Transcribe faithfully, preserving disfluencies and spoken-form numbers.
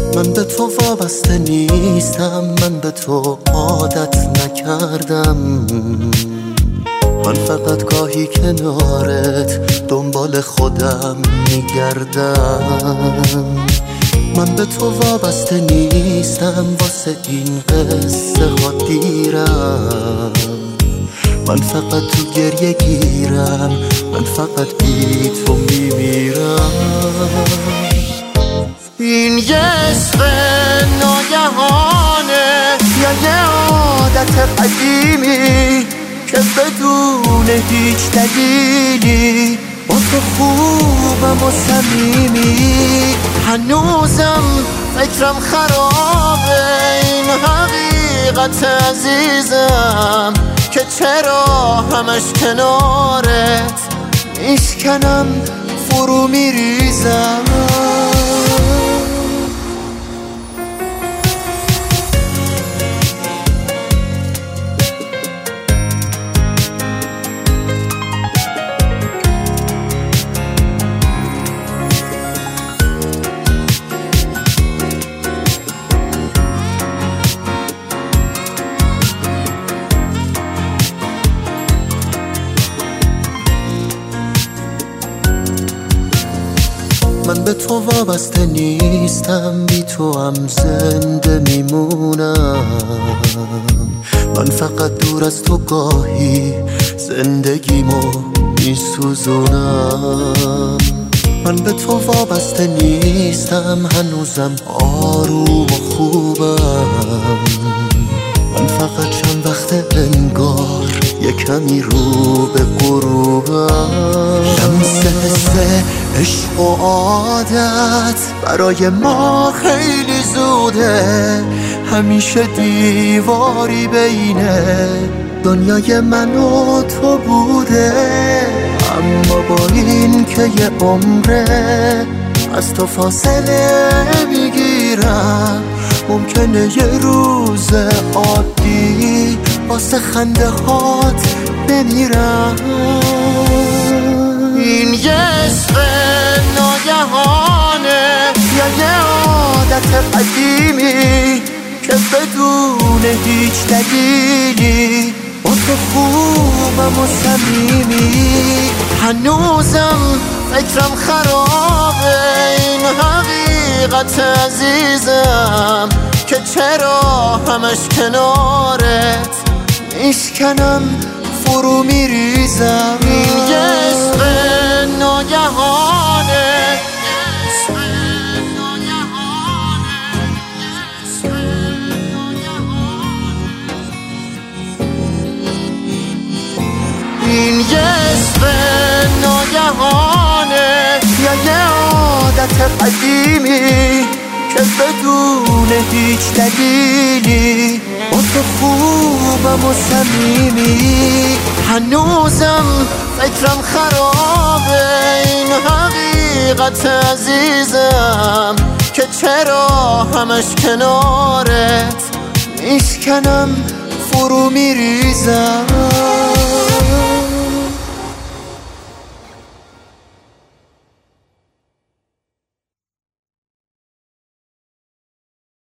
من به تو وابسته نیستم، من به تو عادت نکردم. من فقط گاهی کنارت دنبال خودم میگردم. من به تو وابسته نیستم، واسه این قصه ها دیرم. من فقط تو گریه گیرم، من فقط بی تو میمیرم. این یه عشق ناگهانه یا یه عادت قدیمی که بدون هیچ دلیلی با تو خوبم و صمیمی. هنوزم فکرم خرابه این حقیقت عزیزم که چرا همش کنارت میشکنم فرو میریزم. من به تو وابسته نیستم، بی تو هم زنده میمونم. من فقط دور از تو گاهی زندگیمو میسوزونم. من به تو وابسته نیستم، هنوزم آروم و خوبم. من فقط چند وقت انگار یه کمی رو به غروبم. شمس حس عشق و عادت برای ما خیلی زوده، همیشه دیواری بینه دنیای من و تو بوده. اما با این که یه عمره از تو فاصله میگیرم، ممکنه یه روز عادی واسه خنده هات بمیرم. این یه عشق ناگهانه یا یه عادت قدیمی که بدون هیچ دلیلی با تو خوبم و صمیمی. هنوزم فکرم خرابه این حقیقت عزیزم که چرا همش کنارت میشکنم فرو میریزم. این یه عشق ناگهانه این یه عشق ناگهانه یا یه عادت قدیمی که بدون هیچ دلیلی با تو خوبم و صمیمی. هنوزم فکرم خرابه این حقیقت عزیزم که چرا همش کنارت میشکنم فرو میریزم.